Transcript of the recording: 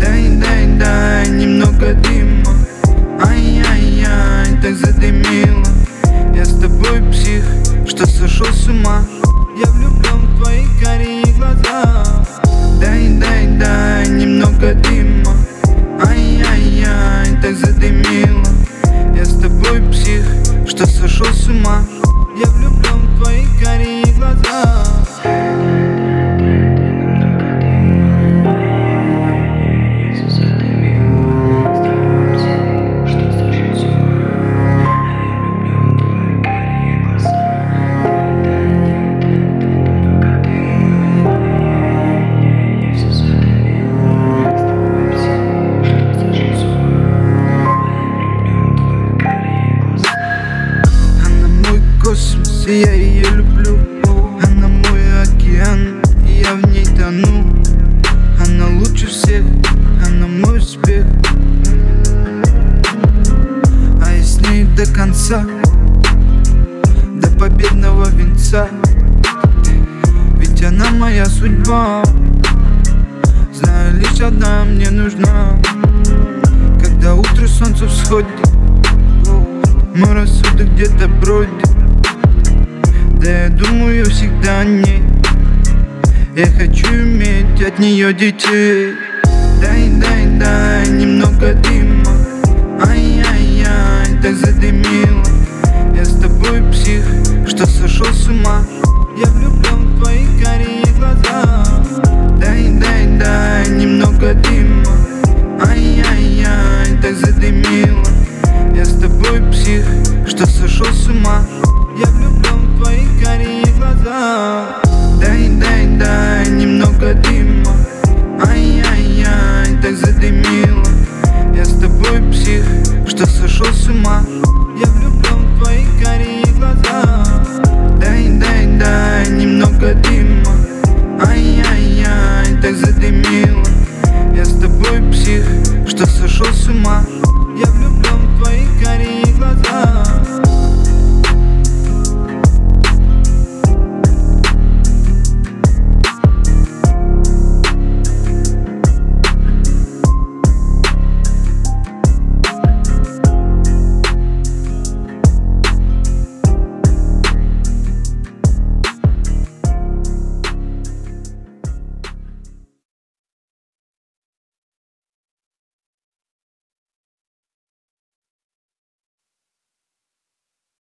дай немного дыма. Ай-яй-яй, так задымило. Я с тобой псих, что сошел с ума. Я влюблен в твои карие глаза. Дай немного дыма. Ай-яй-яй, так задымило. Я с тобой псих, что сошел с ума. Я влюблен в твои карие глаза. Космос, и я ее люблю. Она мой океан, и я в ней тону. Она лучше всех, она мой успех. А я с ней до конца, до победного венца. Ведь она моя судьба. Знаю, лишь одна мне нужна. Когда утро солнце всходит, мой рассудок где-то бродит. Да я думаю всегда о ней. Я хочу иметь от нее детей. Дай немного дыма. Ай-яй-яй, так задымило. Я с тобой псих, что сошел с ума. Я влюблен в твои карие глаза. Дай немного дыма.